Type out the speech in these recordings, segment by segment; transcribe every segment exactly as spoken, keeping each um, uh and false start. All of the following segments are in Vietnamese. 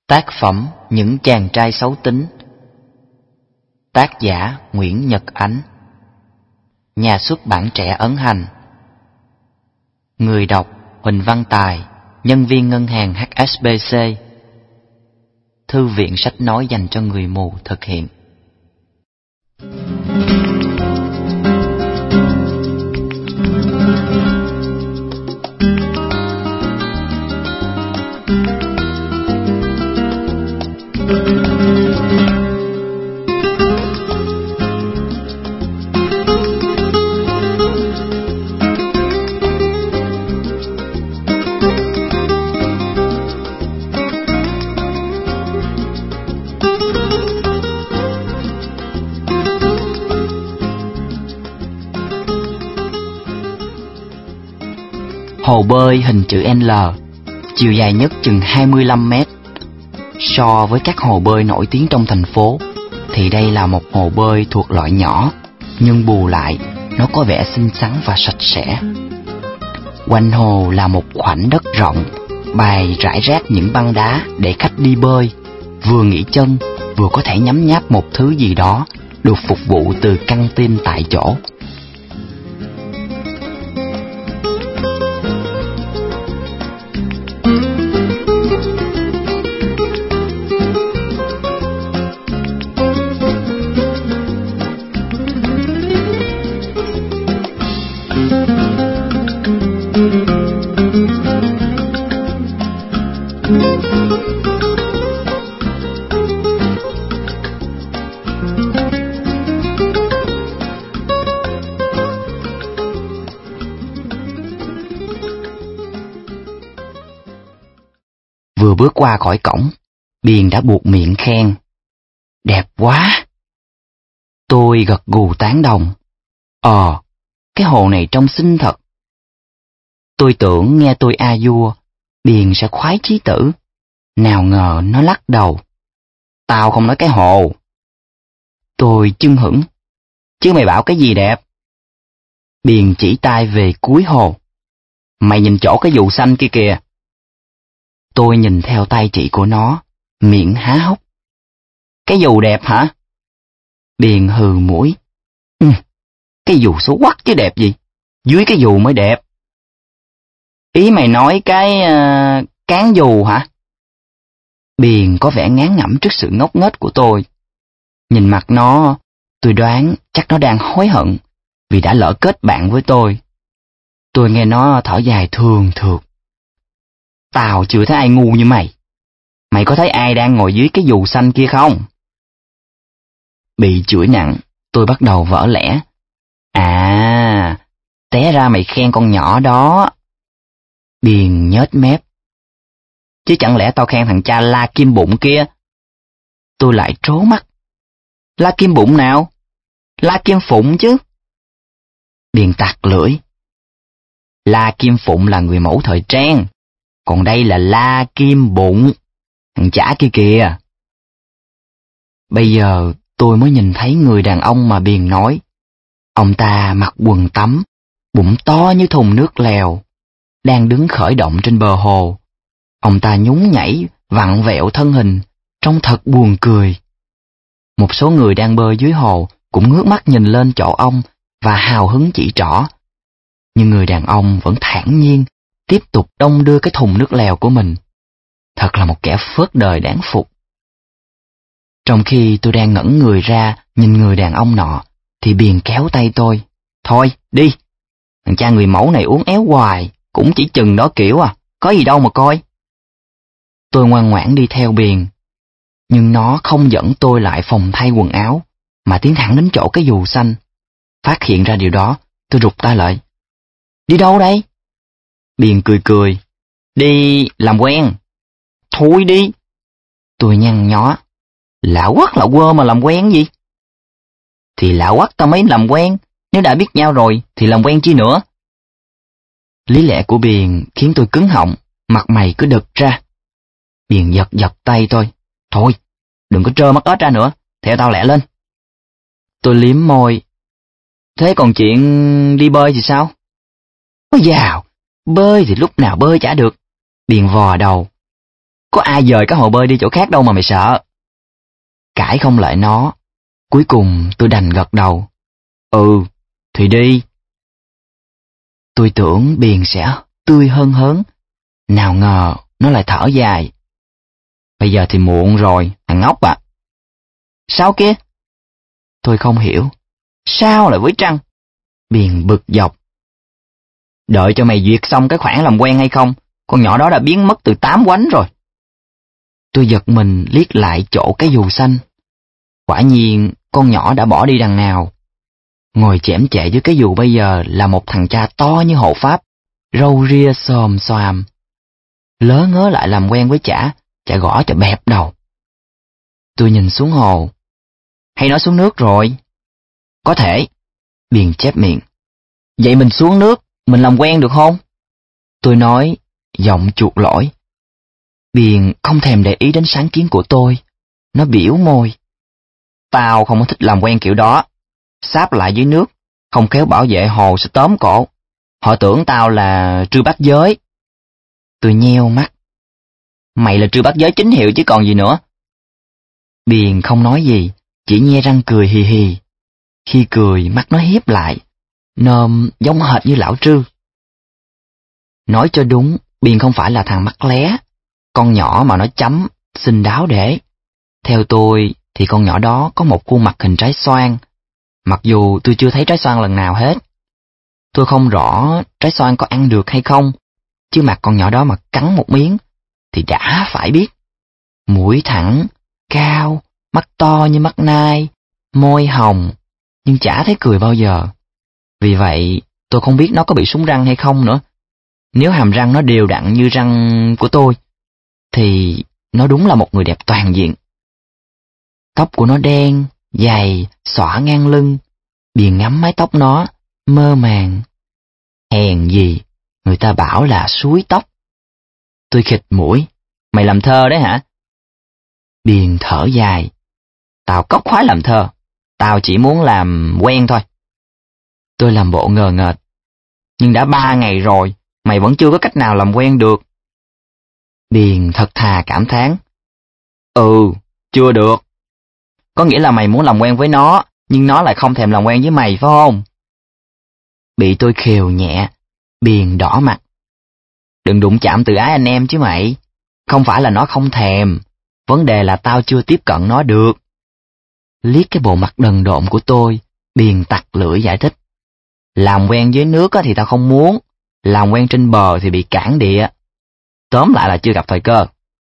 Tác phẩm Những chàng trai xấu tính. Tác giả Nguyễn Nhật Ánh. Nhà xuất bản Trẻ Ấn Hành. Người đọc Huỳnh Văn Tài, nhân viên ngân hàng hát ét bê xê. Thư viện sách nói dành cho người mù thực hiện. Hồ bơi hình chữ L, chiều dài nhất chừng hai mươi lăm mét. So với các hồ bơi nổi tiếng trong thành phố, thì đây là một hồ bơi thuộc loại nhỏ, nhưng bù lại, nó có vẻ xinh xắn và sạch sẽ. Quanh hồ là một khoảnh đất rộng, bày rải rác những băng đá để khách đi bơi, vừa nghỉ chân, vừa có thể nhấm nháp một thứ gì đó được phục vụ từ căng tin tại chỗ. Vừa bước qua khỏi cổng, Biền đã buột miệng khen: "Đẹp quá!" Tôi gật gù tán đồng. Ờ, cái hồ này trông xinh thật. Tôi tưởng nghe tôi a vua, Biền sẽ khoái chí tử. Nào ngờ nó lắc đầu. "Tao không nói cái hồ." Tôi chưng hửng. "Chứ mày bảo cái gì đẹp?" Biền chỉ tay về cuối hồ. "Mày nhìn chỗ cái dù xanh kia kìa." Tôi nhìn theo tay chỉ của nó, miệng há hốc. "Cái dù đẹp hả?" Biền hừ mũi. "Ừ, cái dù xấu quắc chứ đẹp gì, dưới cái dù mới đẹp." "Ý mày nói cái uh, cán dù hả?" Biền có vẻ ngán ngẩm trước sự ngốc nghếch của tôi. Nhìn mặt nó, tôi đoán chắc nó đang hối hận vì đã lỡ kết bạn với tôi. Tôi nghe nó thở dài thường thượt. "Tao chưa thấy ai ngu như mày. Mày có thấy ai đang ngồi dưới cái dù xanh kia không?" Bị chửi nặng, tôi bắt đầu vỡ lẽ. "À, té ra mày khen con nhỏ đó." Biền nhếch mép. "Chứ chẳng lẽ tao khen thằng cha la kim bụng kia?" Tôi lại trố mắt. "La kim bụng nào? La kim phụng chứ." Biền tặc lưỡi. "La kim phụng là người mẫu thời trang, còn đây là La kim bụng, thằng chả kia kìa." Bây giờ tôi mới nhìn thấy người đàn ông mà Biền nói. Ông ta mặc quần tắm, bụng to như thùng nước lèo, đang đứng khởi động trên bờ hồ. Ông ta nhún nhảy, vặn vẹo thân hình, trông thật buồn cười. Một số người đang bơi dưới hồ cũng ngước mắt nhìn lên chỗ ông và hào hứng chỉ trỏ. Nhưng người đàn ông vẫn thản nhiên, tiếp tục đong đưa cái thùng nước lèo của mình. Thật là một kẻ phớt đời đáng phục. Trong khi tôi đang ngẩn người ra nhìn người đàn ông nọ, thì Biền kéo tay tôi. "Thôi, đi. Thằng cha người mẫu này uốn éo hoài, cũng chỉ chừng đó kiểu à, có gì đâu mà coi." Tôi ngoan ngoãn đi theo Biền. Nhưng nó không dẫn tôi lại phòng thay quần áo, mà tiến thẳng đến chỗ cái dù xanh. Phát hiện ra điều đó, tôi rụt tay lại. "Đi đâu đây?" Biền cười cười. "Đi làm quen." "Thôi đi." Tôi nhăn nhó. "Lạ quắc lạ quơ mà làm quen gì?" "Thì lạ quắc tao mới làm quen, nếu đã biết nhau rồi thì làm quen chi nữa." Lý lẽ của Biền khiến tôi cứng họng, mặt mày cứ đực ra. Biền giật giật tay tôi. "Thôi, đừng có trơ mắt ếch ra nữa, theo tao lẹ lên." Tôi liếm môi. "Thế còn chuyện đi bơi thì sao?" "Ôi dào, bơi thì lúc nào bơi chả được." Biền vò đầu. Có ai dời cái hồ bơi đi chỗ khác đâu mà mày sợ. Cãi không lại nó, cuối cùng tôi đành gật đầu. Ừ, thì đi. Tôi tưởng Biền sẽ tươi hơn hớn, nào ngờ nó lại thở dài. Bây giờ thì muộn rồi, thằng ngốc à. Sao kia? Tôi không hiểu. Sao lại với Trăng? Biền bực dọc. Đợi cho mày duyệt xong cái khoản làm quen hay không, con nhỏ đó đã biến mất từ tám quánh rồi. Tôi giật mình liếc lại chỗ cái dù xanh. Quả nhiên con nhỏ đã bỏ đi đằng nào. Ngồi chễm chệ dưới cái dù bây giờ là một thằng cha to như hộ pháp, râu ria xòm xoàm. Lớ ngớ lại làm quen với chả, chả gõ cho bẹp đầu. Tôi nhìn xuống hồ. Hay nó xuống nước rồi? Có thể. Biền chép miệng. Vậy mình xuống nước, mình làm quen được không? Tôi nói, giọng chuột lỗi. Biền không thèm để ý đến sáng kiến của tôi. Nó biểu môi. Tao không có thích làm quen kiểu đó. Sáp lại dưới nước, không khéo bảo vệ hồ sẽ tóm cổ. Họ tưởng tao là trư bát giới. Tôi nheo mắt. Mày là trư bát giới chính hiệu chứ còn gì nữa. Biền không nói gì, chỉ nhe răng cười hì hì. Khi cười mắt nó hiếp lại, nôm giống hệt như lão Trư. Nói cho đúng, Biền không phải là thằng mắt lé, con nhỏ mà nó chấm, xinh đáo để. Theo tôi thì con nhỏ đó có một khuôn mặt hình trái xoan, mặc dù tôi chưa thấy trái xoan lần nào hết. Tôi không rõ trái xoan có ăn được hay không, chứ mặt con nhỏ đó mà cắn một miếng thì đã phải biết. Mũi thẳng, cao, mắt to như mắt nai, môi hồng, nhưng chả thấy cười bao giờ. Vì vậy, tôi không biết nó có bị sún răng hay không nữa. Nếu hàm răng nó đều đặn như răng của tôi, thì nó đúng là một người đẹp toàn diện. Tóc của nó đen, dày, xõa ngang lưng. Biền ngắm mái tóc nó, mơ màng. Hèn gì, người ta bảo là suối tóc. Tôi khịt mũi. Mày làm thơ đấy hả? Biền thở dài. Tao cóc khoái làm thơ. Tao chỉ muốn làm quen thôi. Tôi làm bộ ngờ ngợt. Nhưng đã ba ngày rồi, mày vẫn chưa có cách nào làm quen được. Biền thật thà cảm thán. Ừ, chưa được. Có nghĩa là mày muốn làm quen với nó, nhưng nó lại không thèm làm quen với mày phải không? Bị tôi khều nhẹ, Biền đỏ mặt. Đừng đụng chạm từ ái anh em chứ mày. Không phải là nó không thèm, vấn đề là tao chưa tiếp cận nó được. Liếc cái bộ mặt đần độn của tôi, Biền tặc lưỡi giải thích. Làm quen dưới nước thì tao không muốn, làm quen trên bờ thì bị cản địa. Tóm lại là chưa gặp thời cơ.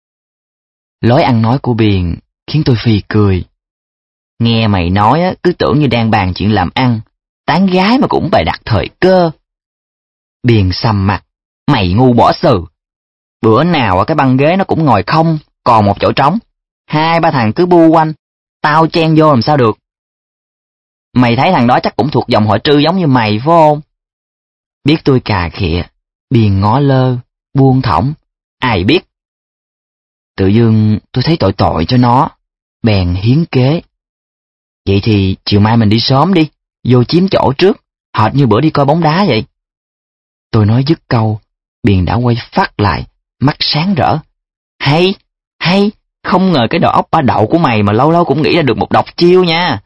Lối ăn nói của Biền khiến tôi phì cười. Nghe mày nói cứ tưởng như đang bàn chuyện làm ăn, tán gái mà cũng bày đặt thời cơ. Biền sầm mặt, mày ngu bỏ sừ. Bữa nào cái băng ghế nó cũng ngồi không, còn một chỗ trống. Hai ba thằng cứ bu quanh, tao chen vô làm sao được. Mày thấy thằng đó chắc cũng thuộc dòng họ Trư giống như mày phải không? Biết tôi cà khịa, Biền ngó lơ, buông thõng. Ai biết? Tự dưng tôi thấy tội tội cho nó, bèn hiến kế. Vậy thì chiều mai mình đi sớm đi, vô chiếm chỗ trước, hệt như bữa đi coi bóng đá vậy. Tôi nói dứt câu, Biền đã quay phát lại, mắt sáng rỡ. Hay, hay, không ngờ cái đầu óc ba đậu của mày mà lâu lâu cũng nghĩ ra được một độc chiêu nha.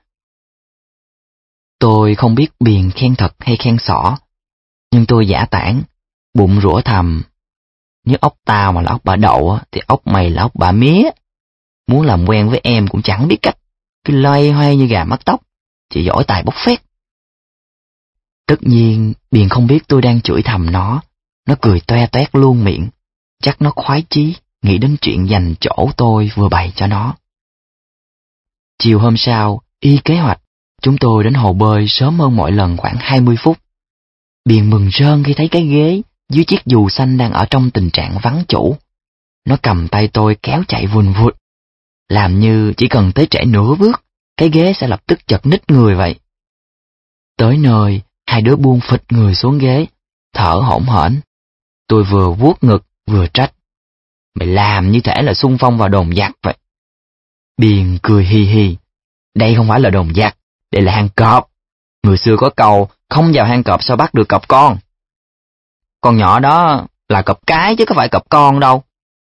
Tôi không biết Biền khen thật hay khen xỏ, nhưng tôi giả tản, bụng rủa thầm. Nếu ốc tao mà là ốc bà đậu thì ốc mày là ốc bà mía. Muốn làm quen với em cũng chẳng biết cách, cứ loay hoay như gà mắc tóc, chỉ giỏi tài bốc phét. Tất nhiên, Biền không biết tôi đang chửi thầm nó, nó cười toe toét luôn miệng, chắc nó khoái chí nghĩ đến chuyện dành chỗ tôi vừa bày cho nó. Chiều hôm sau, y kế hoạch, chúng tôi đến hồ bơi sớm hơn mọi lần khoảng hai mươi phút. Biền mừng rơn khi thấy cái ghế dưới chiếc dù xanh đang ở trong tình trạng vắng chủ. Nó cầm tay tôi kéo chạy vùn vụt, làm như chỉ cần tới trễ nửa bước, cái ghế sẽ lập tức chật ních người vậy. Tới nơi, hai đứa buông phịch người xuống ghế, thở hổn hển. Tôi vừa vuốt ngực, vừa trách. Mày làm như thể là xung phong vào đồn giặc vậy. Biền cười hì hì. Đây không phải là đồn giặc, đây là hang cọp. Người xưa có câu, không vào hang cọp sao bắt được cọp con. Con nhỏ đó là cọp cái chứ có phải cọp con đâu.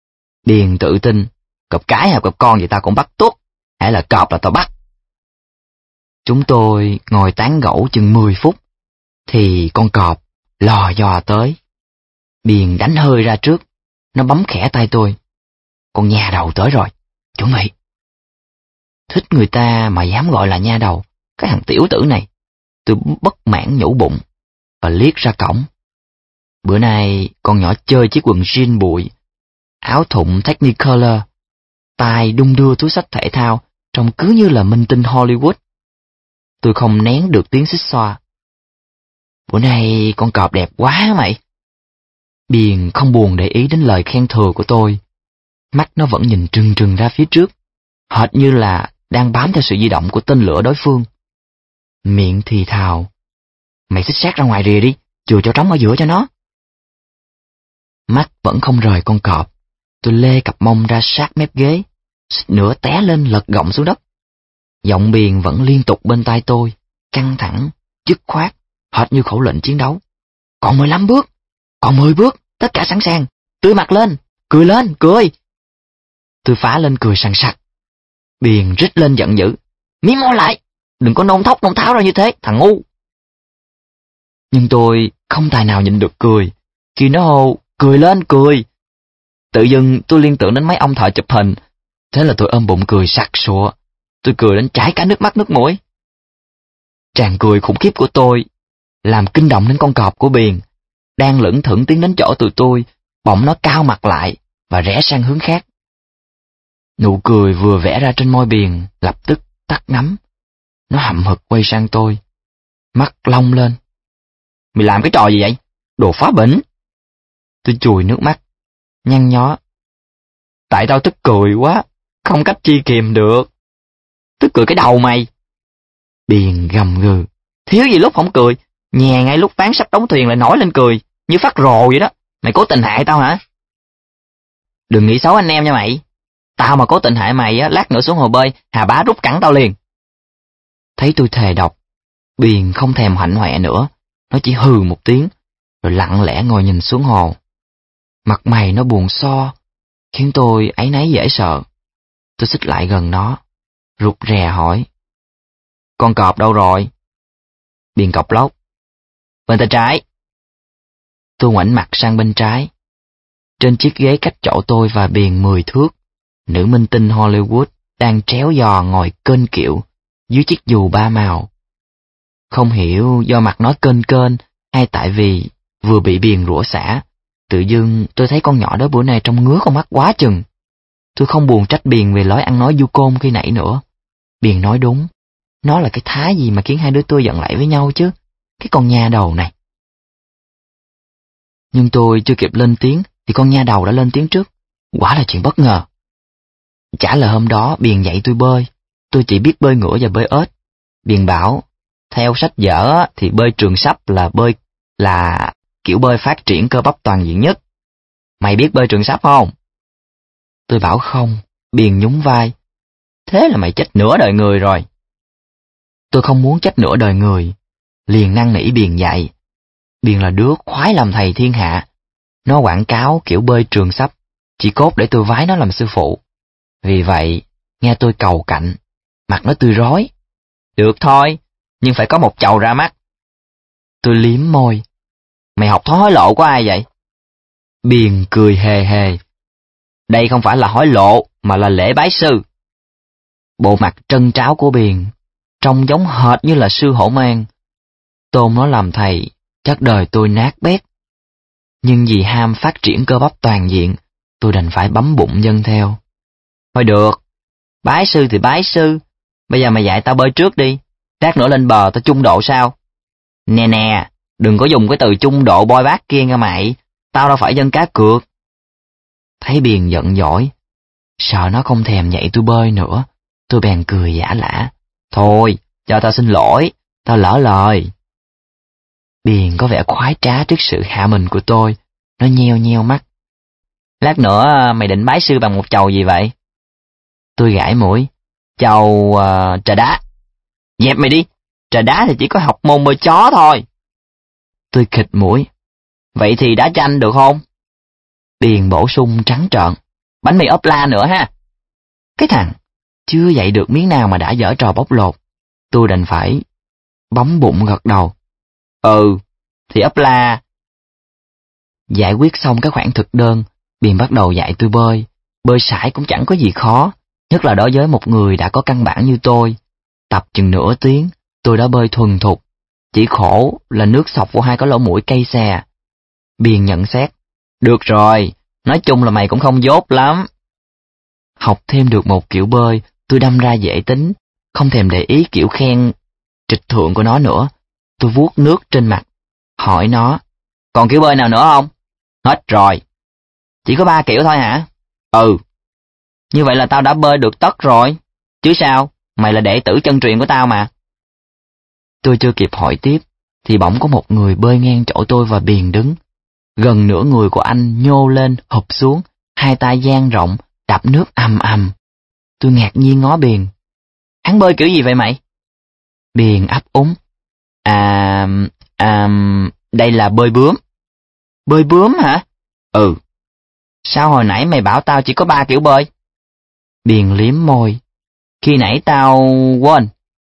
Điền tự tin, cọp cái hay cọp con gì tao cũng bắt tuốt, hãy là cọp là tao bắt. Chúng tôi ngồi tán gẫu chừng mười phút, thì con cọp lò dò tới. Điền đánh hơi ra trước, nó bấm khẽ tay tôi. Con nha đầu tới rồi, chuẩn bị. Thích người ta mà dám gọi là nha đầu, cái thằng tiểu tử này. Tôi bất mãn nhủ bụng, và liếc ra cổng. Bữa nay con nhỏ chơi chiếc quần jean bụi, áo thụng Technicolor, tai đung đưa túi xách thể thao, trông cứ như là minh tinh Hollywood. Tôi không nén được tiếng xích xoa. Bữa nay con cọp đẹp quá mày. Điền không buồn để ý đến lời khen thừa của tôi. Mắt nó vẫn nhìn trừng trừng ra phía trước, hệt như là đang bám theo sự di động của tên lửa đối phương. Miệng thì thào, mày xích sát ra ngoài rìa đi, chừa chỗ trống ở giữa cho nó. Mắt vẫn không rời con cọp. Tôi lê cặp mông ra sát mép ghế, suýt nữa té lên lật gọng xuống đất. Giọng Điền vẫn liên tục bên tai tôi, căng thẳng, dứt khoát, hệt như khẩu lệnh chiến đấu. Còn mười lăm bước, còn mười bước, tất cả sẵn sàng, tươi mặt lên, cười lên, cười. Tôi phá lên cười sằng sặc. Điền rít lên giận dữ, mím môi lại, đừng có nôn thốc nôn tháo ra như thế, thằng ngu. Nhưng tôi không tài nào nhịn được cười, khi nó hô, cười lên, cười. Tự dưng tôi liên tưởng đến mấy ông thợ chụp hình, thế là tôi ôm bụng cười sặc sụa. Tôi cười đến chảy cả nước mắt nước mũi. Tràng cười khủng khiếp của tôi làm kinh động đến con cọp của Điền, đang lững thững tiến đến chỗ tụi tôi, bỗng nó cao mặt lại và rẽ sang hướng khác. Nụ cười vừa vẽ ra trên môi Điền lập tức tắt ngấm. Nó hậm hực quay sang tôi, mắt long lên. Mày làm cái trò gì vậy? Đồ phá bỉnh. Tôi chùi nước mắt, nhăn nhó. Tại tao tức cười quá, không cách chi kìm được. Tức cười cái đầu mày. Điền gầm gừ, thiếu gì lúc không cười, nhè ngay lúc ván sắp đóng thuyền lại nổi lên cười, như phát rồ vậy đó. Mày cố tình hại tao hả? Đừng nghĩ xấu anh em nha mày. Tao mà cố tình hại mày á, lát nữa xuống hồ bơi, Hà Bá rút cẳng tao liền. Thấy tôi thề độc, Điền không thèm hạnh hoẹ nữa, nó chỉ hừ một tiếng, rồi lặng lẽ ngồi nhìn xuống hồ. Mặt mày nó buồn so, khiến tôi áy náy dễ sợ. Tôi xích lại gần nó, rụt rè hỏi. Con cọp đâu rồi? Điền cọc lóc. Bên tay trái. Tôi ngoảnh mặt sang bên trái. Trên chiếc ghế cách chỗ tôi và Điền mười thước, nữ minh tinh Hollywood đang tréo giò ngồi kênh kiệu dưới chiếc dù ba màu. Không hiểu do mặt nó kênh kênh hay tại vì vừa bị Điền rủa xả, tự dưng tôi thấy con nhỏ đó bữa nay trông ngứa con mắt quá chừng. Tôi không buồn trách Điền về lối ăn nói du côn khi nãy nữa. Điền nói đúng, nó là cái thá gì mà khiến hai đứa tôi giận lại với nhau chứ, cái con nha đầu này. Nhưng tôi chưa kịp lên tiếng thì con nha đầu đã lên tiếng trước. Quả là chuyện bất ngờ. Chả là hôm đó Điền dạy tôi bơi, tôi chỉ biết bơi ngửa và bơi ếch. Điền bảo, theo sách vở thì bơi trường sắp là bơi là kiểu bơi phát triển cơ bắp toàn diện nhất. Mày biết bơi trường sắp không? Tôi bảo không. Điền nhún vai. Thế là mày chết nửa đời người rồi. Tôi không muốn chết nửa đời người, liền năn nỉ Điền dạy. Điền là đứa khoái làm thầy thiên hạ. Nó quảng cáo kiểu bơi trường sắp, chỉ cốt để tôi vái nó làm sư phụ. Vì vậy, nghe tôi cầu cạnh, mặt nó tươi rói. Được thôi, nhưng phải có một chầu ra mắt. Tôi liếm môi. Mày học thói hối lộ của ai vậy? Điền cười hề hề. Đây không phải là hối lộ, mà là lễ bái sư. Bộ mặt trân tráo của Điền trông giống hệt như là sư hổ mang. Tôn nó làm thầy, chắc đời tôi nát bét. Nhưng vì ham phát triển cơ bắp toàn diện, tôi đành phải bấm bụng dâng theo. Thôi được, bái sư thì bái sư, bây giờ mày dạy tao bơi trước đi, lát nữa lên bờ tao chung độ sao? Nè nè, đừng có dùng cái từ chung độ boi bát kia nha mày, tao đâu phải dân cá cược. Thấy Điền giận dỗi, sợ nó không thèm dạy tôi bơi nữa, tôi bèn cười giả lả. Thôi, cho tao xin lỗi, tao lỡ lời. Điền có vẻ khoái trá trước sự hạ mình của tôi, nó nheo nheo mắt. Lát nữa mày định bái sư bằng một chầu gì vậy? Tôi gãi mũi. Chầu uh, trà đá. Dẹp mày đi, trà đá thì chỉ có học môn bơi chó thôi. Tôi khịt mũi. Vậy thì đá chanh được không? Điền bổ sung trắng trợn. bánh mì ốp la nữa ha. Cái thằng, chưa dạy được miếng nào mà đã dở trò bóc lột. Tôi đành phải bấm bụng gật đầu. Ừ, thì ốp la. Giải quyết xong cái khoản thực đơn, Biền bắt đầu dạy tôi bơi. Bơi sải cũng chẳng có gì khó, nhất là đối với một người đã có căn bản như tôi. Tập chừng nửa tiếng, tôi đã bơi thuần thục. Chỉ khổ là nước xộc vô hai cái lỗ mũi cay xè. Biền nhận xét. Được rồi, nói chung là mày cũng không dốt lắm. Học thêm được một kiểu bơi, tôi đâm ra dễ tính, không thèm để ý kiểu khen trịch thượng của nó nữa. Tôi vuốt nước trên mặt, hỏi nó, còn kiểu bơi nào nữa không? Hết rồi. Chỉ có ba kiểu thôi hả? Ừ. Như vậy là tao đã bơi được tất rồi. Chứ sao, mày là đệ tử chân truyền của tao mà. Tôi chưa kịp hỏi tiếp, thì bỗng có một người bơi ngang chỗ tôi và Biền đứng. Gần nửa người của anh nhô lên, hụp xuống, hai tay dang rộng, đạp nước ầm ầm. Tôi ngạc nhiên ngó Biền. Hắn bơi kiểu gì vậy mày? Biền ấp úng. À, à, đây là bơi bướm. Bơi bướm hả? Ừ. Sao hồi nãy mày bảo tao chỉ có ba kiểu bơi? Biền liếm môi. Khi nãy tao quên.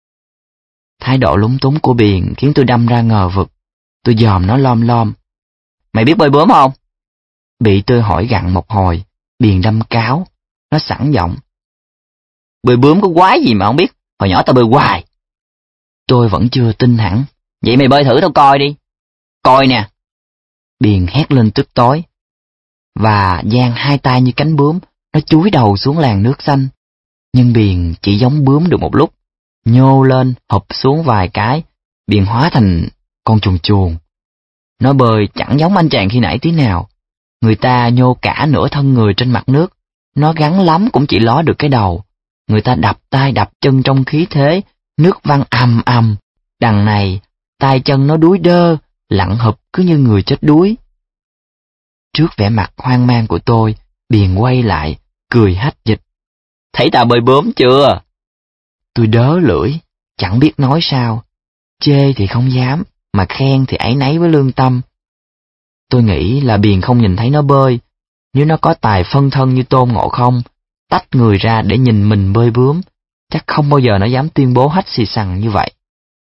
Thái độ lúng túng của Biền khiến tôi đâm ra ngờ vực. Tôi dòm nó lom lom. Mày biết bơi bướm không? Bị tôi hỏi gặn một hồi, Biền đâm cáo. Nó sẵn giọng. Bơi bướm có quái gì mà không biết, hồi nhỏ tao bơi hoài. Tôi vẫn chưa tin hẳn. Vậy mày bơi thử tao coi đi. Coi nè. Biền hét lên tức tối. Và dang hai tay như cánh bướm, nó chúi đầu xuống làn nước xanh. Nhưng Biền chỉ giống bướm được một lúc. Nhô lên, hụp xuống vài cái, Biền hóa thành con chuồn chuồn. Nó bơi chẳng giống anh chàng khi nãy tí nào. Người ta nhô cả nửa thân người trên mặt nước, nó gắn lắm cũng chỉ ló được cái đầu. Người ta đập tay đập chân trong khí thế, nước văng ầm ầm. Đằng này, tay chân nó đuối đơ, lặn hụp cứ như người chết đuối. Trước vẻ mặt hoang mang của tôi, Biền quay lại, cười hách dịch. Thấy tao bơi bướm chưa? Tôi đớ lưỡi, chẳng biết nói sao. Chê thì không dám, mà khen thì áy náy với lương tâm. Tôi nghĩ là Biền không nhìn thấy nó bơi. Nếu nó có tài phân thân như Tôn Ngộ Không, tách người ra để nhìn mình bơi bướm, chắc không bao giờ nó dám tuyên bố hách xì xằng như vậy.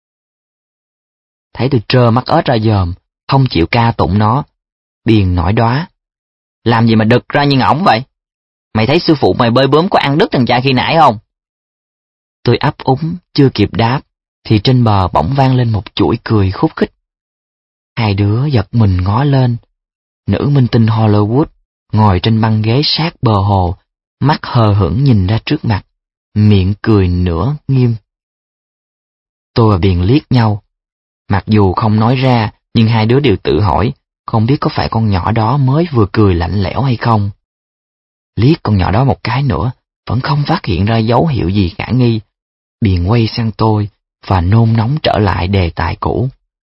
Thấy tôi trơ mắt ếch ra dòm, không chịu ca tụng nó, Biền nổi đoá. Làm gì mà đực ra như ngỗng vậy? Mày thấy sư phụ mày bơi bướm có ăn đứt thằng cha khi nãy không? Tôi ấp úng, chưa kịp đáp, thì trên bờ bỗng vang lên một chuỗi cười khúc khích. Hai đứa giật mình ngó lên. Nữ minh tinh Hollywood ngồi trên băng ghế sát bờ hồ, mắt hờ hững nhìn ra trước mặt, miệng cười nửa nghiêm. Tôi và Biền liếc nhau. Mặc dù không nói ra, nhưng hai đứa đều tự hỏi, không biết có phải con nhỏ đó mới vừa cười lạnh lẽo hay không. Liếc con nhỏ đó một cái nữa, vẫn không phát hiện ra dấu hiệu gì khả nghi. Biền quay sang tôi và nôn nóng trở lại đề tài cũ.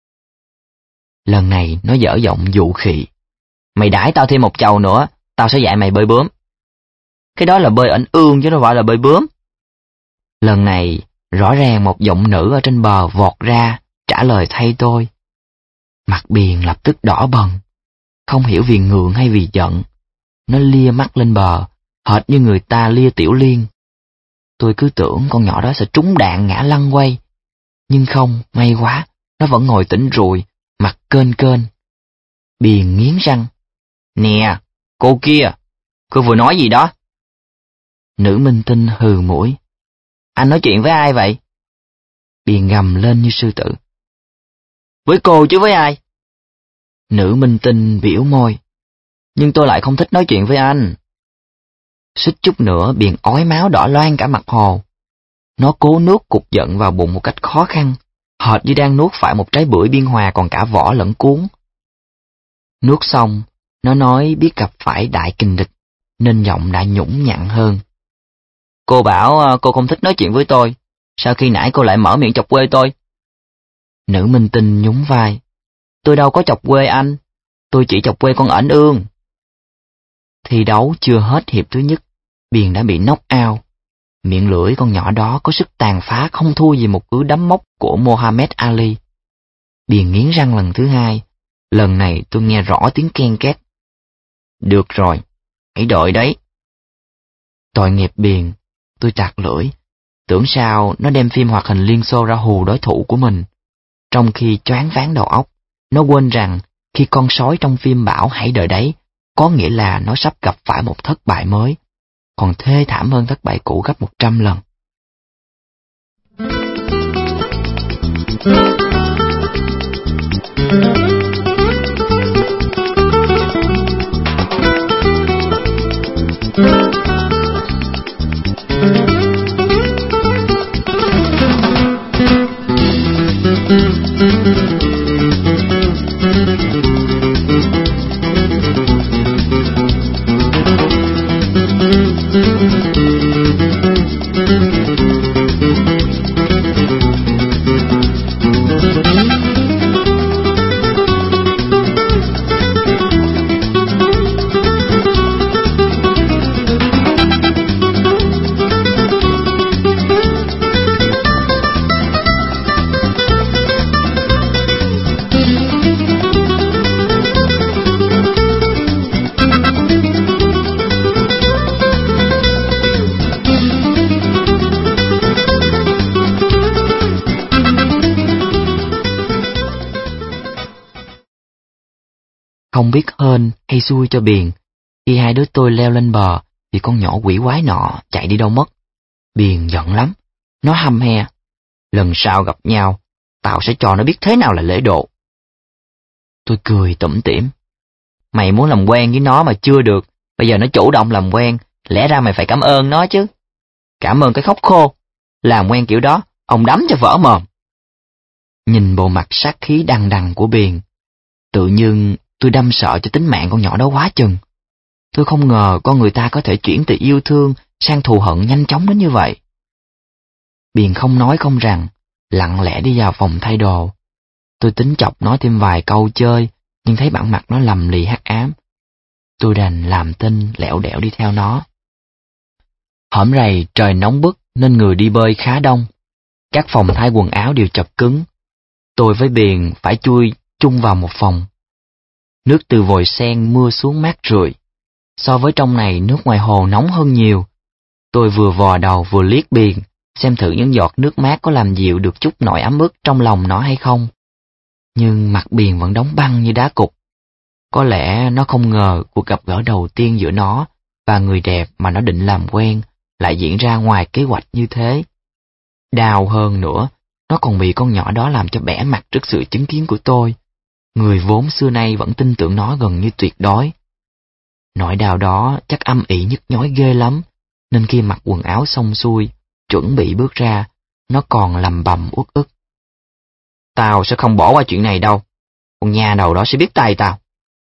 Lần này nó dở giọng dụ khị. Mày đãi tao thêm một chầu nữa, tao sẽ dạy mày bơi bướm. Cái đó là bơi ảnh ương chứ đâu phải là bơi bướm. Lần này, rõ ràng một giọng nữ ở trên bờ vọt ra, trả lời thay tôi. Mặt Biền lập tức đỏ bần. Không hiểu vì ngượng hay vì giận. Nó lia mắt lên bờ, hệt như người ta lia tiểu liên. Tôi cứ tưởng con nhỏ đó sẽ trúng đạn ngã lăn quay. Nhưng không, may quá, nó vẫn ngồi tỉnh rùi, mặt kênh kênh. Biền nghiến răng. Nè, cô kia, cô vừa nói gì đó? Nữ minh tinh hừ mũi. Anh nói chuyện với ai vậy? Biền gầm lên như sư tử. Với cô chứ với ai? Nữ minh tinh biểu môi. Nhưng tôi lại không thích nói chuyện với anh. Suýt chút nữa Biền ói máu đỏ loang cả mặt hồ. Nó cố nuốt cục giận vào bụng một cách khó khăn, hệt như đang nuốt phải một trái bưởi biên hòa còn cả vỏ lẫn cuống. Nuốt xong, nó nói biết gặp phải đại kình địch, nên giọng đã nhũng nhặn hơn. Cô bảo cô không thích nói chuyện với tôi, sao khi nãy cô lại mở miệng chọc quê tôi? Nữ minh tinh nhún vai. Tôi đâu có chọc quê anh, tôi chỉ chọc quê con ảnh ương. Thi đấu chưa hết hiệp thứ nhất, Biền đã bị knock out. Miệng lưỡi con nhỏ đó có sức tàn phá không thua gì một cú đấm móc của Muhammad Ali. Biền nghiến răng lần thứ hai, lần này tôi nghe rõ tiếng ken két. Được rồi, hãy đợi đấy. Tội nghiệp Biền, tôi chặt lưỡi, tưởng sao nó đem phim hoạt hình Liên Xô ra hù đối thủ của mình. Trong khi choáng váng đầu óc, nó quên rằng khi con sói trong phim bảo hãy đợi đấy, có nghĩa là nó sắp gặp phải một thất bại mới, còn thê thảm hơn thất bại cũ gấp một trăm lần. Không biết hên hay xui cho Biền, khi hai đứa tôi leo lên bờ thì con nhỏ quỷ quái nọ chạy đi đâu mất. Biền giận lắm, nó hăm he, lần sau gặp nhau, tao sẽ cho nó biết thế nào là lễ độ. Tôi cười tủm tỉm, mày muốn làm quen với nó mà chưa được, bây giờ nó chủ động làm quen, lẽ ra mày phải cảm ơn nó chứ. Cảm ơn cái khóc khô, làm quen kiểu đó, ông đấm cho vỡ mồm. Nhìn bộ mặt sát khí đằng đằng của Biền, tự nhiên tôi đâm sợ cho tính mạng con nhỏ đó quá chừng. Tôi không ngờ con người ta có thể chuyển từ yêu thương sang thù hận nhanh chóng đến như vậy. Biền không nói không rằng, lặng lẽ đi vào phòng thay đồ. Tôi tính chọc nó thêm vài câu chơi, nhưng thấy bản mặt nó lầm lì hắc ám. Tôi đành làm thinh lẻo đẻo đi theo nó. Hổm rày trời nóng bức nên người đi bơi khá đông. Các phòng thay quần áo đều chật cứng. Tôi với Biền phải chui chung vào một phòng. Nước từ vòi sen mưa xuống mát rượi. So với trong này nước ngoài hồ nóng hơn nhiều. Tôi vừa vò đầu vừa liếc Biền, xem thử những giọt nước mát có làm dịu được chút nỗi ấm ức trong lòng nó hay không. Nhưng mặt Biền vẫn đóng băng như đá cục. Có lẽ nó không ngờ cuộc gặp gỡ đầu tiên giữa nó và người đẹp mà nó định làm quen lại diễn ra ngoài kế hoạch như thế. Đau hơn nữa, nó còn bị con nhỏ đó làm cho bẽ mặt trước sự chứng kiến của tôi. Người vốn xưa nay vẫn tin tưởng nó gần như tuyệt đối. Nỗi đau đó chắc âm ỉ nhức nhói ghê lắm, nên khi mặc quần áo xong xuôi, chuẩn bị bước ra, nó còn lầm bầm uất ức. Tao sẽ không bỏ qua chuyện này đâu, con nhà đầu đó sẽ biết tay tao.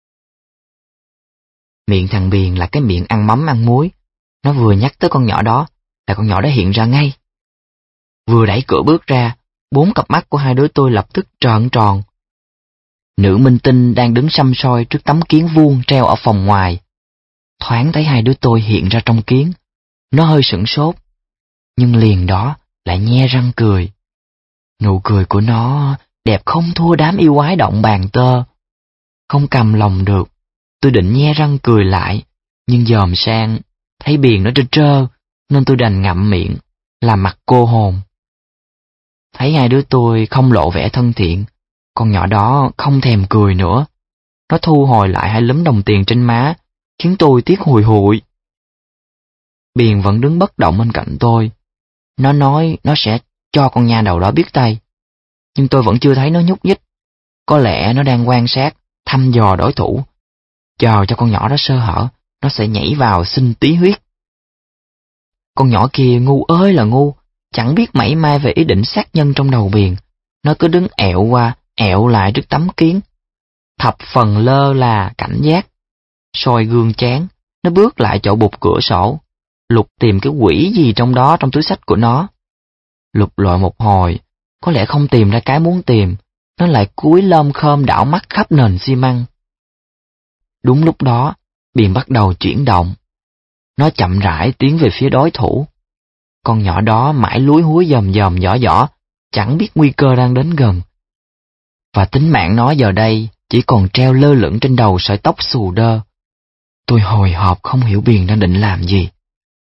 Miệng thằng Biền là cái miệng ăn mắm ăn muối, nó vừa nhắc tới con nhỏ đó, là con nhỏ đó hiện ra ngay. Vừa đẩy cửa bước ra, bốn cặp mắt của hai đứa tôi lập tức trợn tròn. Nữ minh tinh đang đứng săm soi trước tấm kiến vuông treo ở phòng ngoài. Thoáng thấy hai đứa tôi hiện ra trong kiến, nó hơi sửng sốt, nhưng liền đó lại nhe răng cười. Nụ cười của nó đẹp không thua đám yêu quái động bàn tơ. Không cầm lòng được, tôi định nhe răng cười lại, nhưng dòm sang, thấy Biền nó trơ trơ, nên tôi đành ngậm miệng, làm mặt cô hồn. Thấy hai đứa tôi không lộ vẻ thân thiện, con nhỏ đó không thèm cười nữa. Nó thu hồi lại hai lúm đồng tiền trên má, khiến tôi tiếc hùi hụi. Biền vẫn đứng bất động bên cạnh tôi. Nó nói nó sẽ cho con nha đầu đó biết tay, nhưng tôi vẫn chưa thấy nó nhúc nhích. Có lẽ nó đang quan sát, thăm dò đối thủ, chờ cho con nhỏ đó sơ hở, nó sẽ nhảy vào xin tí huyết. Con nhỏ kia ngu ơi là ngu, chẳng biết mảy may về ý định sát nhân trong đầu Biền. Nó cứ đứng ẹo qua, ẹo lại trước tấm kiến, thập phần lơ là cảnh giác. Soi gương chán, nó bước lại chỗ bục cửa sổ, lục tìm cái quỷ gì trong đó trong túi xách của nó. Lục lọi một hồi, có lẽ không tìm ra cái muốn tìm, nó lại cúi lom khom đảo mắt khắp nền xi măng. Đúng lúc đó, Biền bắt đầu chuyển động. Nó chậm rãi tiến về phía đối thủ. Con nhỏ đó mãi lúi húi dòm dòm dõ dõ, chẳng biết nguy cơ đang đến gần. Và tính mạng nó giờ đây chỉ còn treo lơ lửng trên đầu sợi tóc xù đơ. Tôi hồi hộp không hiểu Biền đang định làm gì.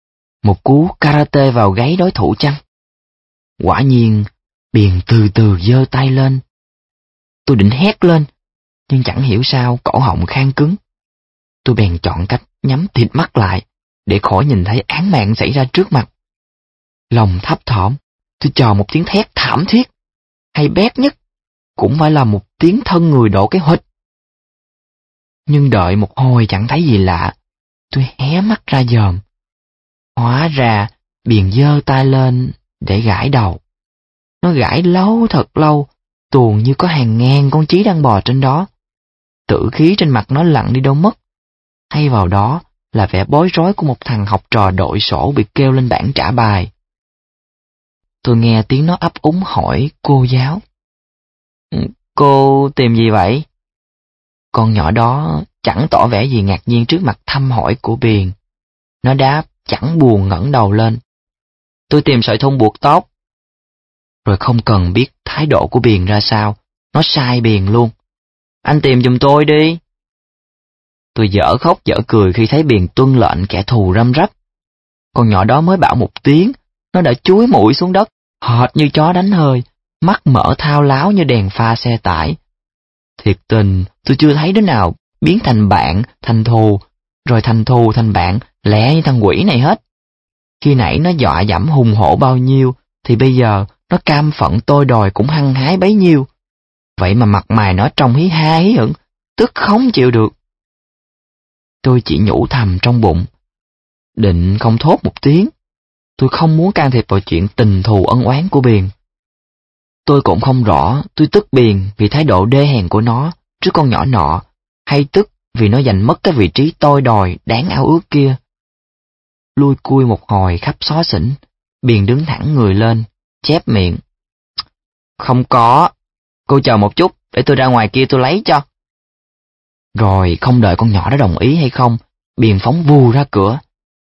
Một cú karate vào gáy đối thủ chăng? Quả nhiên, Biền từ từ giơ tay lên. Tôi định hét lên, nhưng chẳng hiểu sao cổ họng khang cứng. Tôi bèn chọn cách nhắm thịt mắt lại, để khỏi nhìn thấy án mạng xảy ra trước mặt. Lòng thấp thỏm, tôi chờ một tiếng thét thảm thiết, hay bét nhất, cũng phải là một tiếng thân người đổ cái hụt. Nhưng đợi một hồi chẳng thấy gì lạ, tôi hé mắt ra dòm. Hóa ra, Biền giơ tay lên để gãi đầu. Nó gãi lâu thật lâu, tuồn như có hàng ngàn con chí đang bò trên đó. Tử khí trên mặt nó lặng đi đâu mất. Thay vào đó là vẻ bối rối của một thằng học trò đội sổ bị kêu lên bảng trả bài. Tôi nghe tiếng nó ấp úng hỏi cô giáo. Cô tìm gì vậy? Con nhỏ đó chẳng tỏ vẻ gì ngạc nhiên trước mặt thăm hỏi của Biền. Nó đáp chẳng buồn ngẩng đầu lên. Tôi tìm sợi thun buộc tóc. Rồi không cần biết thái độ của Biền ra sao, nó sai Biền luôn. Anh tìm giùm tôi đi. Tôi dở khóc dở cười khi thấy Biền tuân lệnh kẻ thù răm rắp. Con nhỏ đó mới bảo một tiếng, nó đã chúi mũi xuống đất, hệt như chó đánh hơi, mắt mở thao láo như đèn pha xe tải. Thiệt tình, tôi chưa thấy đứa nào biến thành bạn, thành thù, rồi thành thù thành bạn, lẹ như thằng quỷ này hết. Khi nãy nó dọa dẫm hùng hổ bao nhiêu, thì bây giờ nó cam phận tôi đòi cũng hăng hái bấy nhiêu. Vậy mà mặt mày nó trông hí ha hí hửng, tức không chịu được. Tôi chỉ nhủ thầm trong bụng, định không thốt một tiếng. Tôi không muốn can thiệp vào chuyện tình thù ân oán của Biền. Tôi cũng không rõ tôi tức Biền vì thái độ đê hèn của nó trước con nhỏ nọ, hay tức vì nó giành mất cái vị trí tôi đòi đáng ao ước kia. Lui cui một hồi khắp xó xỉnh, Biền đứng thẳng người lên, chép miệng. Không có, cô chờ một chút để tôi ra ngoài kia tôi lấy cho. Rồi không đợi con nhỏ đó đồng ý hay không, Biền phóng vù ra cửa.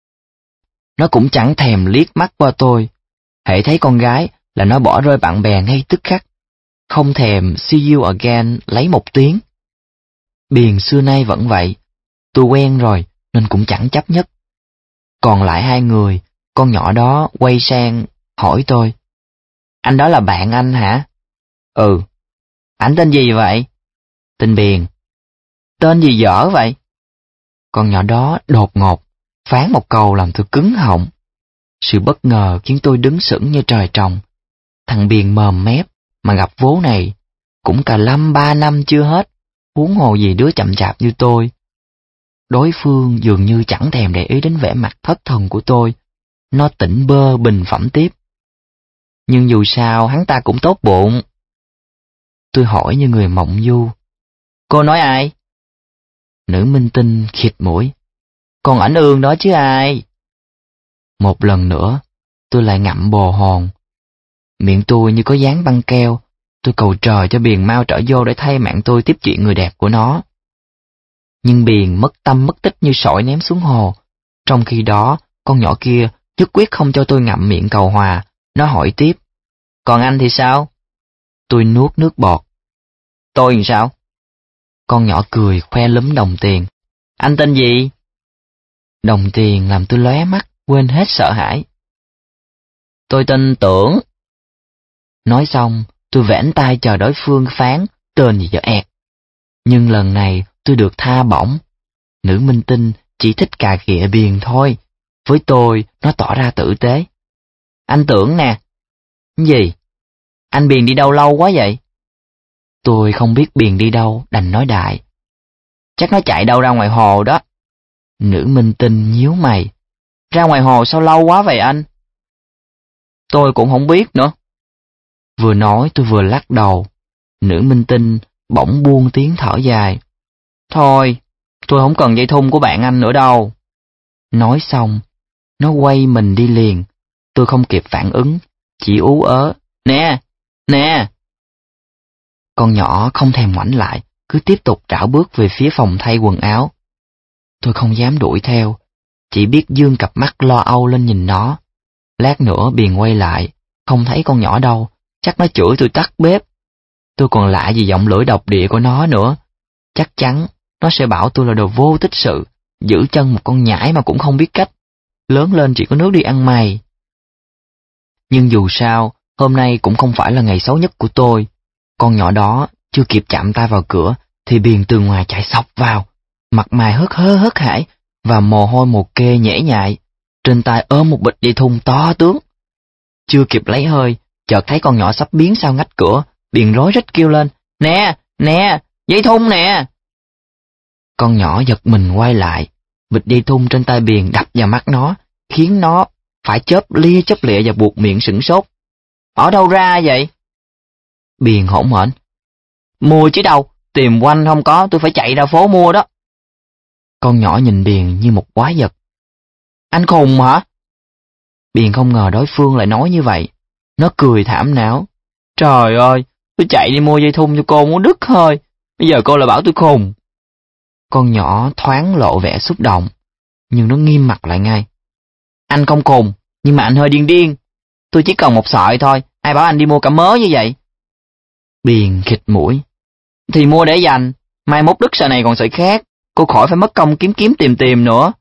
Nó cũng chẳng thèm liếc mắt qua tôi, hễ thấy con gái là nó bỏ rơi bạn bè ngay tức khắc, không thèm see you again lấy một tiếng. Biền xưa nay vẫn vậy, tôi quen rồi nên cũng chẳng chấp nhất. Còn lại hai người, con nhỏ đó quay sang hỏi tôi. Anh đó là bạn anh hả? Ừ. Ảnh tên gì vậy? Tên Biền. Tên gì dở vậy? Con nhỏ đó đột ngột phán một câu làm tôi cứng họng. Sự bất ngờ khiến tôi đứng sững như trời trồng. Thằng Biền mồm mép mà gặp vố này cũng cả lăm ba năm chưa hết, huống hồ gì đứa chậm chạp như tôi. Đối phương dường như chẳng thèm để ý đến vẻ mặt thất thần của tôi. Nó tỉnh bơ bình phẩm tiếp. Nhưng dù sao hắn ta cũng tốt bụng. Tôi hỏi như người mộng du. Cô nói ai? Nữ minh tinh khịt mũi. Còn ảnh Ương đó chứ ai? Một lần nữa, tôi lại ngậm bồ hòn. Miệng tôi như có dán băng keo. Tôi cầu trời cho Biền mau trở vô để thay mạng tôi tiếp chuyện người đẹp của nó. Nhưng Biền mất tâm mất tích như sỏi ném xuống hồ. Trong khi đó, con nhỏ kia nhất quyết không cho tôi ngậm miệng cầu hòa. Nó hỏi tiếp. Còn anh thì sao? Tôi nuốt nước bọt. Tôi thì sao? Con nhỏ cười khoe lúm đồng tiền. Anh tên gì? Đồng tiền làm tôi lóe mắt, quên hết sợ hãi. Tôi tên Tưởng. Nói xong, tôi vẽn tay chờ đối phương phán tên gì cho ẹt. Nhưng lần này tôi được tha bổng. Nữ minh tinh chỉ thích cà khịa Biền thôi. Với tôi, nó tỏ ra tử tế. Anh Tưởng nè. Gì? Anh Biền đi đâu lâu quá vậy? Tôi không biết Biền đi đâu, đành nói đại. Chắc nó chạy đâu ra ngoài hồ đó. Nữ minh tinh nhíu mày. Ra ngoài hồ sao lâu quá vậy anh? Tôi cũng không biết nữa. Vừa nói tôi vừa lắc đầu. Nữ minh tinh bỗng buông tiếng thở dài. Thôi, tôi không cần dây thun của bạn anh nữa đâu. Nói xong, nó quay mình đi liền. Tôi không kịp phản ứng, chỉ ú ớ. Nè, nè. Con nhỏ không thèm ngoảnh lại, cứ tiếp tục rảo bước về phía phòng thay quần áo. Tôi không dám đuổi theo, chỉ biết dương cặp mắt lo âu lên nhìn nó. Lát nữa Biền quay lại, không thấy con nhỏ đâu, chắc nó chửi tôi tắt bếp. Tôi còn lạ gì giọng lưỡi độc địa của nó nữa. Chắc chắn nó sẽ bảo tôi là đồ vô tích sự, giữ chân một con nhãi mà cũng không biết cách. lớn lên chỉ có nước đi ăn mày. Nhưng dù sao, hôm nay cũng không phải là ngày xấu nhất của tôi. Con nhỏ đó chưa kịp chạm tay vào cửa thì Biền từ ngoài chạy xộc vào, mặt mày hớt hơ hớt hải và mồ hôi một kê nhễ nhại, trên tay ôm một bịch dây thun to tướng. Chưa kịp lấy hơi, chợt thấy con nhỏ sắp biến sau ngách cửa, Biền rối rít kêu lên: "Nè, nè, dây thun nè!" Con nhỏ giật mình quay lại, bịch dây thun trên tay Biền đập vào mắt nó, khiến nó phải chớp lia chớp lịa và buộc miệng sửng sốt. "Ở đâu ra vậy?" Biền hỗn hển: "Mua chứ đâu, tìm quanh không có, tôi phải chạy ra phố mua đó." Con nhỏ nhìn Biền như một quái vật. "Anh khùng hả?" Biền không ngờ đối phương lại nói như vậy. Nó cười thảm não: "Trời ơi, tôi chạy đi mua dây thun cho cô muốn đứt hơi, bây giờ cô lại bảo tôi khùng." Con nhỏ thoáng lộ vẻ xúc động, nhưng nó nghiêm mặt lại ngay: "Anh không khùng, nhưng mà anh hơi điên điên. Tôi chỉ cần một sợi thôi, ai bảo anh đi mua cả mớ như vậy?" Biền khịt mũi: "Thì mua để dành, mai mốt đứt sợi này còn sợi khác, cô khỏi phải mất công kiếm kiếm tìm tìm nữa."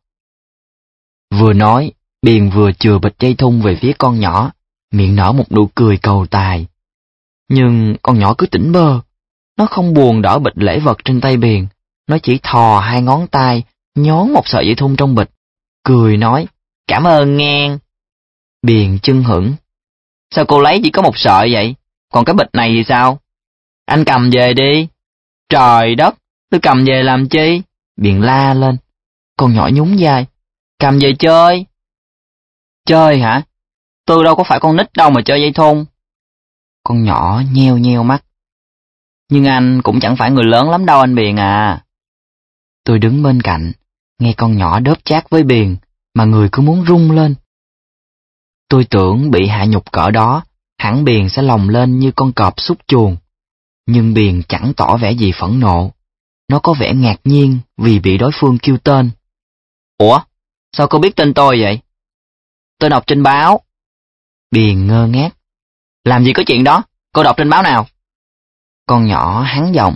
Vừa nói, Biền vừa chừa bịch dây thun về phía con nhỏ, miệng nở một nụ cười cầu tài. Nhưng con nhỏ cứ tỉnh bơ, nó không buồn đỡ bịch lễ vật trên tay Biền, nó chỉ thò hai ngón tay, nhón một sợi dây thun trong bịch, cười nói: "Cảm ơn ngang." Biền chưng hửng: "Sao cô lấy chỉ có một sợi vậy? Còn cái bịch này thì sao? Anh cầm về đi." "Trời đất, tôi cầm về làm chi?" Biền la lên. Con nhỏ nhún vai: "Cầm về chơi." "Chơi hả? Tôi đâu có phải con nít đâu mà chơi dây thun." Con nhỏ nheo nheo mắt: "Nhưng anh cũng chẳng phải người lớn lắm đâu anh Biền à." Tôi đứng bên cạnh, nghe con nhỏ đớp chát với Biền mà người cứ muốn rung lên. Tôi tưởng bị hạ nhục cỡ đó, hẳn Biền sẽ lồng lên như con cọp xúc chuồng. Nhưng Biền chẳng tỏ vẻ gì phẫn nộ. Nó có vẻ ngạc nhiên vì bị đối phương kêu tên. "Ủa, sao cô biết tên tôi vậy?" "Tôi đọc trên báo." Biền ngơ ngác: "Làm gì có chuyện đó, cô đọc trên báo nào?" Con nhỏ hắn giọng: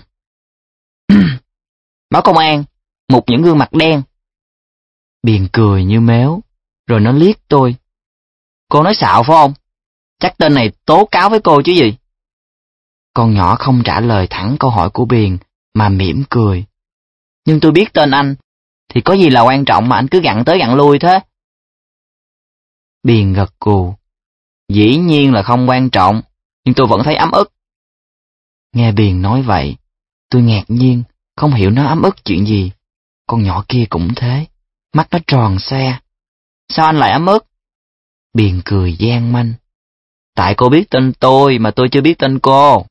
"Báo Công an, mục những gương mặt đen." Biền cười như méo, rồi nó liếc tôi: "Cô nói xạo phải không? Chắc tên này tố cáo với cô chứ gì?" Con nhỏ không trả lời thẳng câu hỏi của Biền, mà mỉm cười: "Nhưng tôi biết tên anh, thì có gì là quan trọng mà anh cứ gặn tới gặn lui thế?" Biền gật gù: "Dĩ nhiên là không quan trọng, nhưng tôi vẫn thấy ấm ức." Nghe Biền nói vậy, tôi ngạc nhiên, không hiểu nó ấm ức chuyện gì. Con nhỏ kia cũng thế, mắt nó tròn xe. "Sao anh lại ấm ức?" Biền cười gian manh: "Tại cô biết tên tôi mà tôi chưa biết tên cô."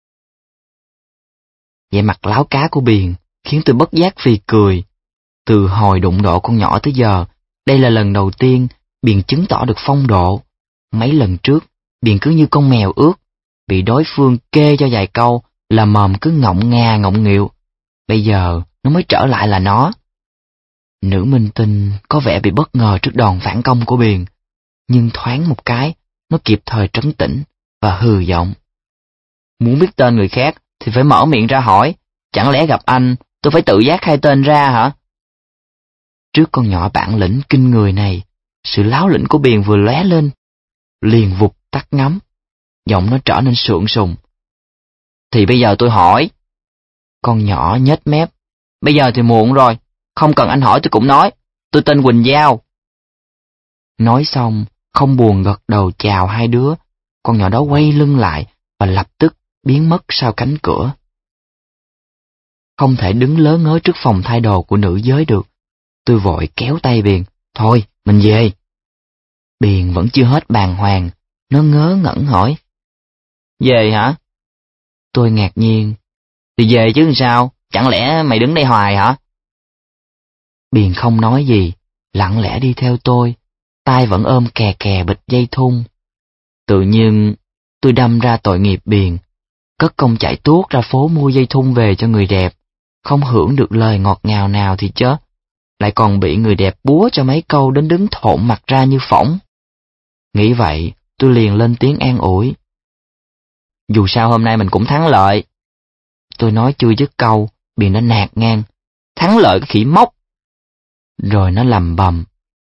Vẻ mặt láo cá của Biền khiến tôi bất giác phì cười. Từ hồi đụng độ con nhỏ tới giờ, đây là lần đầu tiên Biền chứng tỏ được phong độ. Mấy lần trước, Biền cứ như con mèo ướt, bị đối phương kê cho vài câu là mồm cứ ngọng ngà ngọng nghịu. Bây giờ nó mới trở lại là nó. Nữ minh tinh có vẻ bị bất ngờ trước đòn phản công của Biền, nhưng thoáng một cái, nó kịp thời trấn tĩnh và hừ giọng: "Muốn biết tên người khác thì phải mở miệng ra hỏi, chẳng lẽ gặp anh tôi phải tự giác khai tên ra hả?" Trước con nhỏ bản lĩnh kinh người này, sự láo lĩnh của Biền vừa lóe lên, liền vụt tắt ngấm, giọng nó trở nên sượng sùng: "Thì bây giờ tôi hỏi." Con nhỏ nhếch mép: "Bây giờ thì muộn rồi, không cần anh hỏi tôi cũng nói, tôi tên Quỳnh Giao." Nói xong, không buồn gật đầu chào hai đứa, con nhỏ đó quay lưng lại và lập tức biến mất sau cánh cửa. Không thể đứng lớ ngớ trước phòng thay đồ của nữ giới được. Tôi vội kéo tay Biền: "Thôi, mình về." Biền vẫn chưa hết bàng hoàng, nó ngớ ngẩn hỏi: "Về hả?" Tôi ngạc nhiên: "Thì về chứ sao, chẳng lẽ mày đứng đây hoài hả?" Biền không nói gì, lặng lẽ đi theo tôi, tay vẫn ôm kè kè bịch dây thun. Tự nhiên, tôi đâm ra tội nghiệp Biền, cất công chạy tuốt ra phố mua dây thun về cho người đẹp, không hưởng được lời ngọt ngào nào thì chớ, lại còn bị người đẹp búa cho mấy câu đến đứng thộn mặt ra như phỏng. Nghĩ vậy, tôi liền lên tiếng an ủi: "Dù sao hôm nay mình cũng thắng lợi." Tôi nói chưa dứt câu, Biền đã nạt ngang: "Thắng lợi cái khỉ mốc." Rồi nó lầm bầm: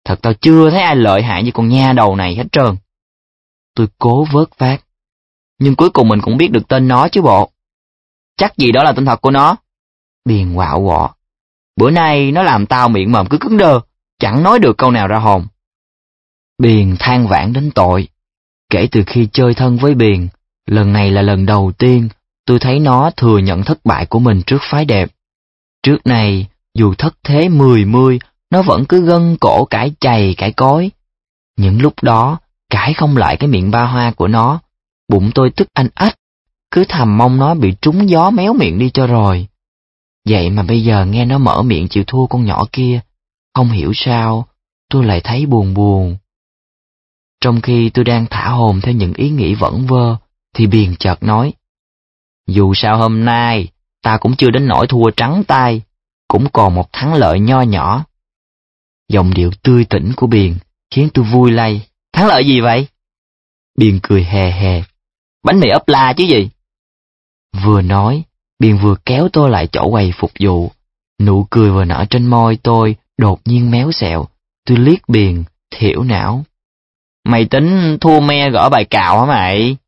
Thật tao chưa thấy ai lợi hại như con nha đầu này hết trơn. Tôi cố vớt vát. Nhưng cuối cùng mình cũng biết được tên nó chứ bộ. Chắc gì đó là tên thật của nó. Biền quạo quọ. Bữa nay nó làm tao miệng mồm cứ cứng đơ, chẳng nói được câu nào ra hồn. Biền than vãn đến tội. Kể từ khi chơi thân với Biền, lần này là lần đầu tiên tôi thấy nó thừa nhận thất bại của mình trước phái đẹp. Trước này, dù thất thế mười mươi, nó vẫn cứ gân cổ cãi chày cãi cối. Những lúc đó, cãi không lại cái miệng ba hoa của nó, bụng tôi tức anh ách, cứ thầm mong nó bị trúng gió méo miệng đi cho rồi. Vậy mà bây giờ nghe nó mở miệng chịu thua con nhỏ kia, không hiểu sao, tôi lại thấy buồn buồn. Trong khi tôi đang thả hồn theo những ý nghĩ vẩn vơ, thì Biền chợt nói, dù sao hôm nay, ta cũng chưa đến nỗi thua trắng tay, cũng còn một thắng lợi nho nhỏ. Giọng điệu tươi tỉnh của Biền khiến tôi vui lây. Thắng lợi gì vậy? Biền cười hè hè. Bánh mì ốp la chứ gì? Vừa nói, Biền vừa kéo tôi lại chỗ quầy phục vụ. Nụ cười vừa nở trên môi tôi đột nhiên méo xẹo. Tôi liếc Biền, thiểu não. Mày tính thua me gõ bài cào hả mày?